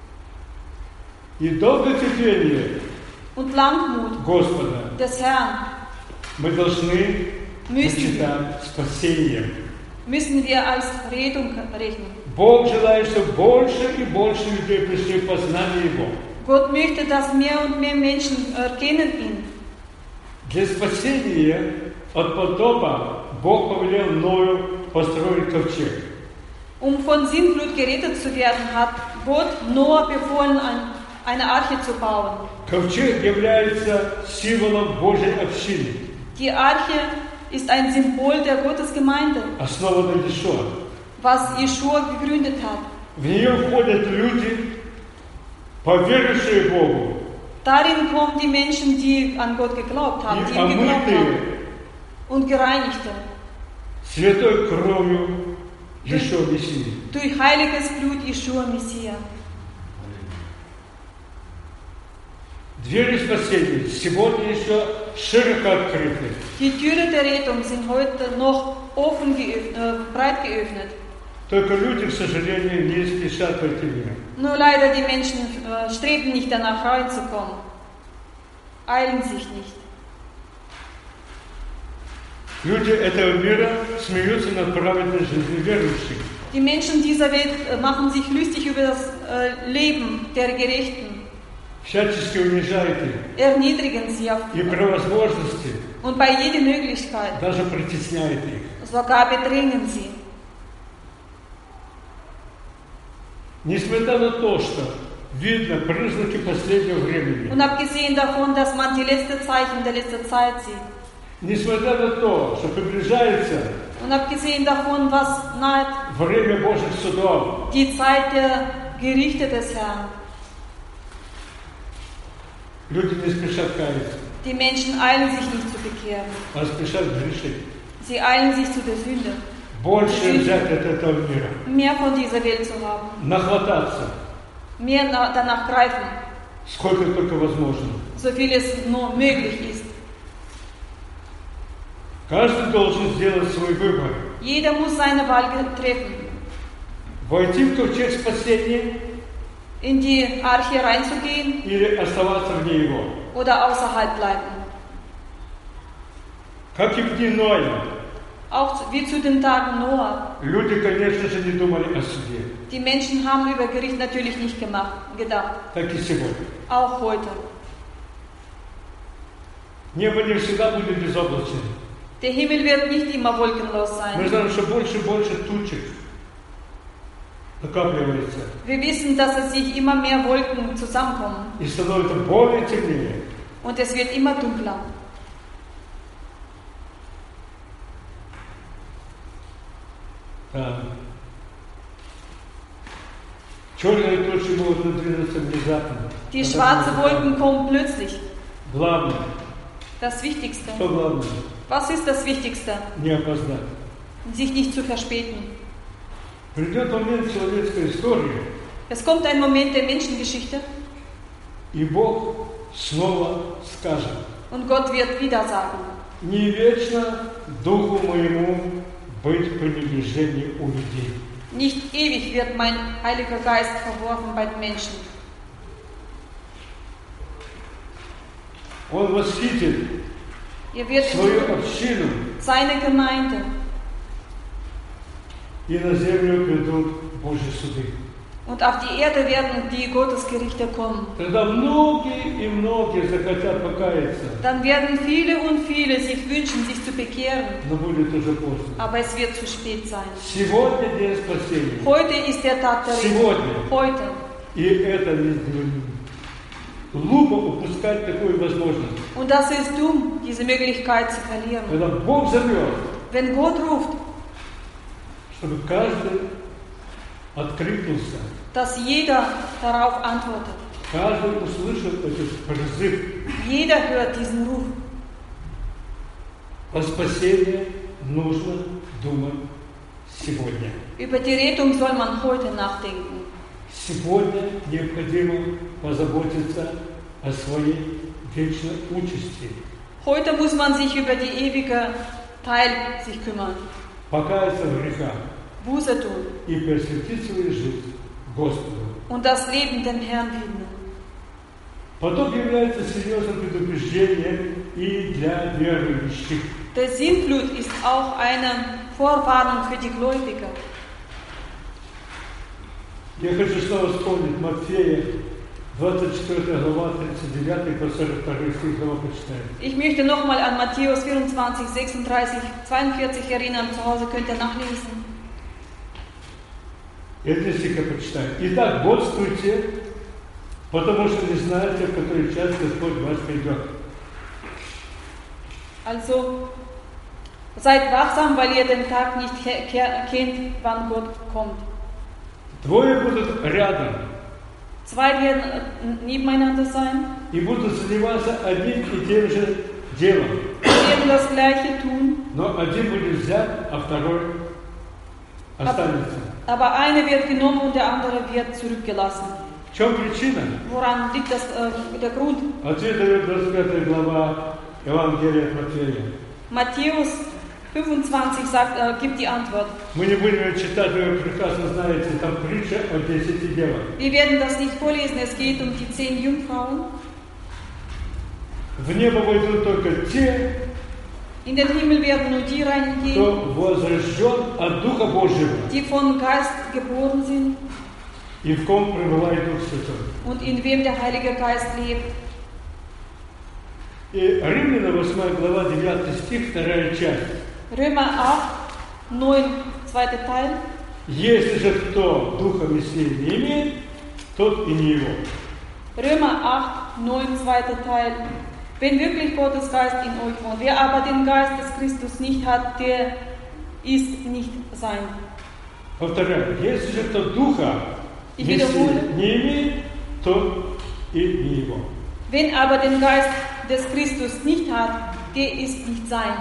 И долготерпение Und Langmut Господа des Herrn мы должны müssen, почитать спасением. müssen wir als Rettung rechnen. Бог желает, чтобы больше и больше людей пришли в познание Его. Gott möchte, dass mehr und mehr Menschen erkennen ihn. Для спасения от потопа Бог повелел Ною построить ковчег. Um von Sintflut gerettet zu werden, hat Gott Noah befohlen, ein, eine Arche zu bauen. Ковчег является символом Божьей общины, Die Arche ist ein Symbol der Gottesgemeinde, основанной Иешуа. was Jeschua gegründet hat. В нее входят люди, поверившие Богу, Darin kommen die Menschen, die an Gott geglaubt haben, die и ihm geglaubt haben, омытые und Gereinigte святой кровью Иешуа Мессии. durch heiliges Blut Jeschua Messias. Двери спасения сегодня еще широко открыты. Die Türen der Rettung sind heute noch offen geöffnet, äh, breit geöffnet. Только люди, к сожалению, не спешат в эти миры. Nur leider die Menschen äh, streben nicht danach reinzukommen, eilen sich nicht. Люди этого мира смеются над праведной жизнью верующих. Die Menschen dieser Welt äh, machen sich lustig über das äh, Leben der Gerechten, Всячески унижают их. erniedrigen sie auf, И при возможности und bei jeder Möglichkeit даже притесняют их. sogar bedrängen sie. Несмотря на то, что видно признаки последнего времени, Und abgesehen davon, dass man die letzten Zeichen der letzten Zeit sieht, несмотря на то, что приближается und abgesehen davon, was naht время Божьих судов, die Zeit der Gerichte des Herrn, люди не спешат каяться, die Menschen eilen sich nicht zu bekehren. а спешат грешить. Sie eilen sich zu der Sünde, Больше взять от этого мира, mehr von dieser Welt zu haben, нахвататься, mehr na danach greifen, сколько только возможно. so viel es nur möglich ist. Каждый должен сделать свой выбор. Jeder muss seine Wahl treffen, Войти в ковчег спасения in die Arche reinzugehen или оставаться вне его. oder außerhalb bleiben. Как и в дни Ноя, Auch wie zu den Tagen Noah. люди, конечно же, не думали о суде. Die Menschen haben über Gericht natürlich nicht gemacht, gedacht, Так и сегодня. auch heute. Небо не всегда будет безоблачным. Der Himmel wird nicht immer wolkenlos Мы sein. знаем, что больше и больше тучек накапливается Wir wissen, dass es sich immer mehr Wolken zusammenkommen и становится более темнее. und es wird immer dunkler. Да. Черные тучи могут надвинуться внезапно. Die Это schwarzen внезапно. Wolken kommen plötzlich. Главное, Das Wichtigste. что главное? Was ist das Wichtigste? Не опоздать. Sich nicht zu verspäten. Придет момент человеческой истории, Es kommt ein Moment der Menschengeschichte и Бог снова скажет: und Gott wird wieder sagen: не вечно духу моему быть в пренебрежении у людей. Nicht ewig wird mein Heiliger Geist verworfen bei den Menschen. Он восхитит Er wird свою общину, seine Gemeinde и на землю придут Божьи суды. und auf die Erde werden die Gottesgerichte kommen. Тогда многие и многие захотят покаяться, Dann werden viele und viele sich wünschen, sich zu bekehren, но будет уже поздно. aber es wird zu spät sein. Сегодня день спасения. Heute ist der Tag der Rettung. Сегодня. Heute. И это не глупо упускать такую возможность. Und das ist dumm, diese Möglichkeit zu verlieren. Когда Бог зовет, Wenn Gott ruft, чтобы каждый откликнулся, dass jeder darauf antwortet. каждый услышал этот призыв. Jeder hört diesen Ruf. О спасении нужно думать сегодня. Über die Rettung soll man heute nachdenken. Сегодня необходимо позаботиться о своей вечной участи. Heute muss man sich über die ewige Teil sich kümmern. Покаяться в грехах Buße tun и посвятить свою жизнь Господу. und das Leben dem Herrn widmen. Потоп является серьезным предупреждением и для верующих. Der Sintflut ist auch eine Vorwarnung für die Gläubiger. Я хочу снова вспомнить Матфея, двадцать четвёртая глава, тридцать девятый по сорок второй стих, глава почитаем. Ich möchte nochmal an Matthäus vierundzwanzig, sechsunddreißig, zweiundvierzig erinnern. Zu Hause könnt ihr nachlesen. Эти стихи почитаем. Итак, бодствуйте, потому что не знаете, в который час Господь вас придет. Also, seid wachsam, weil ihr den Tag nicht kennt, wann Gott kommt. Двое будут рядом Zwei werden nebeneinander sein. и будут заниматься одним и тем же делом. Sie werden das Gleiche tun. Но один будет взят, а второй останется. Aber einer wird genommen und der andere wird zurückgelassen. В чем причина? Woran liegt das, äh, der Grund? Ответ дает двадцать пятая глава Евангелия от Матфея. Matthäus fünfundzwanzig sagt, äh, gibt die Antwort. Мы не будем ее читать, вы прекрасно знаете, там притча о десяти девах. Wir werden das nicht vorlesen, es geht um die zehn Jungfrauen. В небо войдут только те, In den Himmel werden nur die reingehen, кто возрожден от Духа Божьего, die von Geist geboren sind и в ком пребывает Дух Святой. und in wem der Heilige Geist lebt. И Римляна восьмая глава, девятый стих, вторая часть. Römer acht, neun, zweiter Teil. Если же кто Духа Мессии не имеет, тот и не его. Römer acht, neun, zweiter Teil. Wenn wirklich Gottes Geist in euch wohnt, wer aber den Geist des Christus nicht hat, der ist nicht sein. Повторяю, если же кто Духа Ich Мессии wiederhole. не имеет, тот и не его. Wen aber den Geist des Christus nicht hat, der ist nicht sein.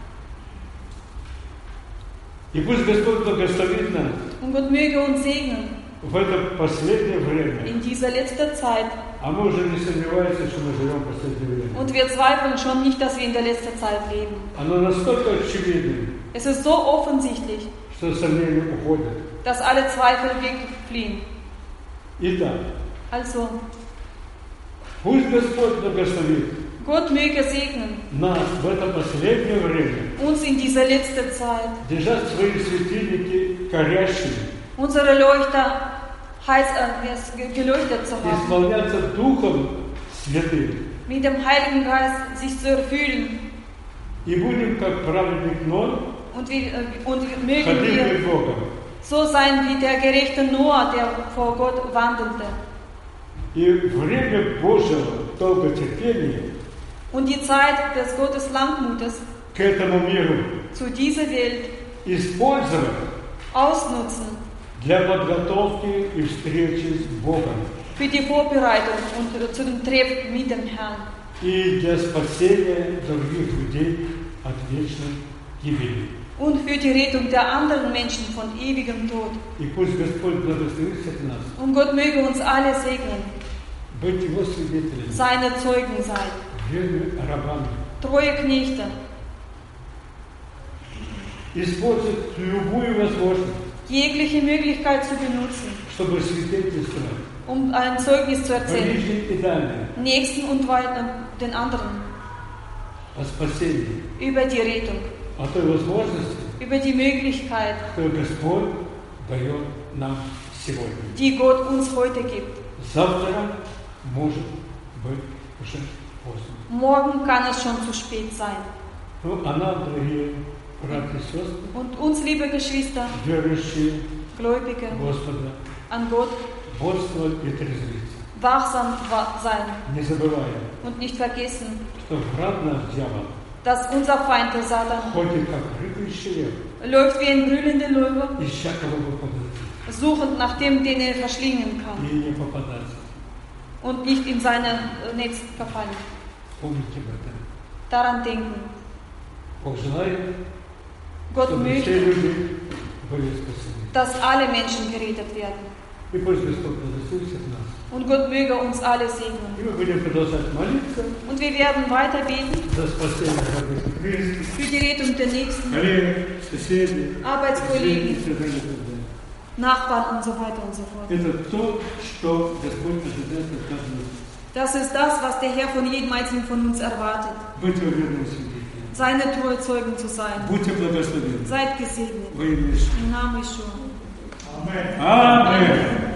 И пусть Господь благословит нас Und Gott möge uns segnen в это последнее время. in dieser letzten Zeit. А мы уже не сомневаемся, что мы живем в последнее время. Und wir zweifeln schon nicht, dass wir in der letzten Zeit leben. Оно настолько очевидно, Es ist so offensichtlich, что сомнения уходят. dass alle Zweifel wegfliehen. Итак, Also, пусть Господь благословит Gott möge segnen нас в это последнее время uns in dieser letzten Zeit, держать свои светильники горящими, unsere Leuchter heiß äh, geleuchtet zu haben, исполняться Духом Святым. mit dem Heiligen Geist sich zu erfüllen. И будем, как праведник Ной, Und, wir, äh, und mögen ходить wir пред Богом. so sein wie der gerechte Noah, der vor Gott wandelte. И время Божьего долготерпения Und die Zeit des Gottes Langmutes к этому миру zu dieser Welt использовать ausnutzen для подготовки и встречи с Богом für die Vorbereitung und zu dem Treff mit dem Herrn и для спасения других людей от вечной гибели. und für die Rettung der anderen Menschen von ewigem Tod. И пусть Господь благословит всех нас Und Gott möge uns alle segnen, быть Его свидетелями, seine Zeugen sein, верными рабами, treue Knechte, использовать любую возможность, jegliche Möglichkeit zu benutzen, чтобы свидетельствовать um ein Zeugnis zu erzählen, ближним и дальним Nächsten und weiter den anderen, о спасении, über die Rettung, о той возможности, über die Möglichkeit, которую Господь дает нам сегодня. die Gott uns heute gibt. Завтра может быть уже поздно. Morgen kann es schon zu spät sein. Ну, а нам, дорогие братья и сестры, Und uns, liebe Geschwister, верующие Gläubige, Господа, an Gott бодствовать и трезвиться. wachsam wa- sein Не забывая, und nicht vergessen, что враг наш дьявол dass unser Feind, der Satan, ходит как рыкающий лев, läuft wie ein brüllender Löwe, ища кого бы поглотить, suchend nach dem, den er verschlingen kann и не попадаться. und nicht in sein äh, Netz verfallen. Помните об этом. Daran denken. Бог желает, Gott чтобы все möchte, люди были спасены. dass alle Menschen gerettet werden. И пусть Господь благословит всех нас. Und Gott möge uns alle segnen. И мы будем продолжать молиться Und wir werden weiter beten за спасение родных близких, für die Rettung der Nächsten, коллег, соседей, Arbeitskollegen, и так далее, и так далее. Nachbarn und so weiter und so fort. Это то, что Господь ожидает от каждого. Das ist das, was der Herr von jedem Einzelnen von uns erwartet. Будьте уверены в свидетеле. Seine treue Zeugen zu sein. Будьте благословенны. Seid gesegnet. Во имя Иисуса. Im Namen Jesu. Аминь.